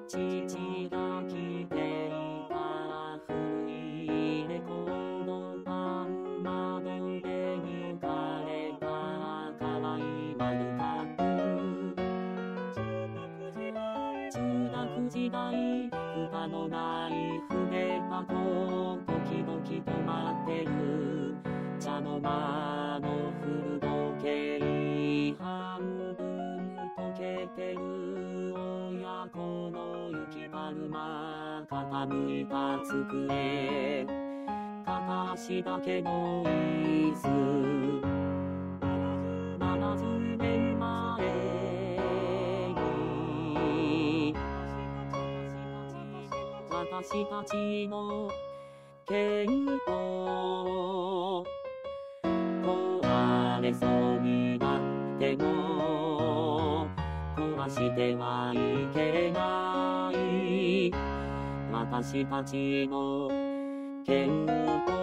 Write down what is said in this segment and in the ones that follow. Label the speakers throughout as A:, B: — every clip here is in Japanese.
A: 父が着ていた古いレコードが窓辺に置かれた可愛いマグカップ。中学時代蓋のない筆箱、時々止まってる茶の間の古時計、半分溶けてる親子の雪だるま、傾いた机、片足だけの椅子。70年前に私たちの健康、壊れそうになっても壊してはいけない、私たちの健康。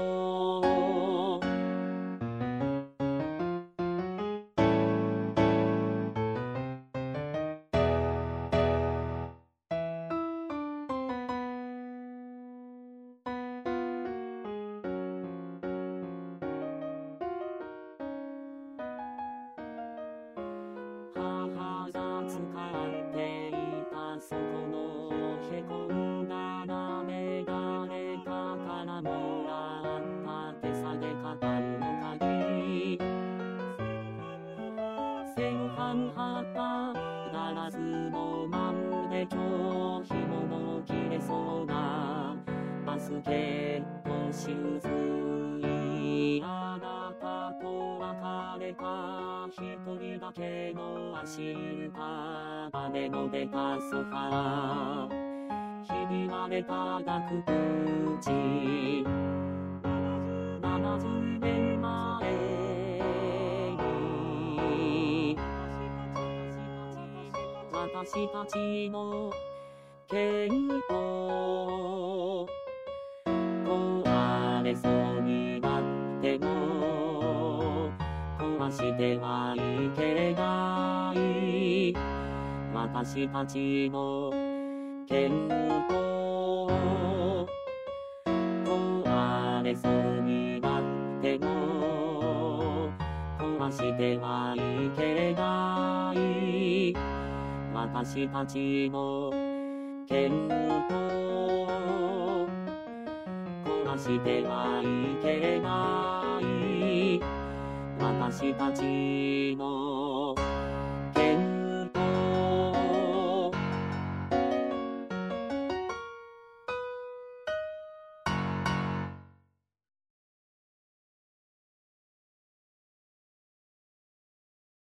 A: 母が使っていたそこのへこんだ鍋、誰かからもらった手提げカタンの鍵。セロハン貼ったガラスのまるで今日紐の切れそうなバスケットシューズ。あなたと別れた一人だけの足床、バネの出たソファー、ひび割れた額縁。70年前に私たちの健康、壊れそうになっても壊してはいけない、私たちの健康、壊れそうになっても壊してはいけない、私たちの健康、壊してはいけない、私たちの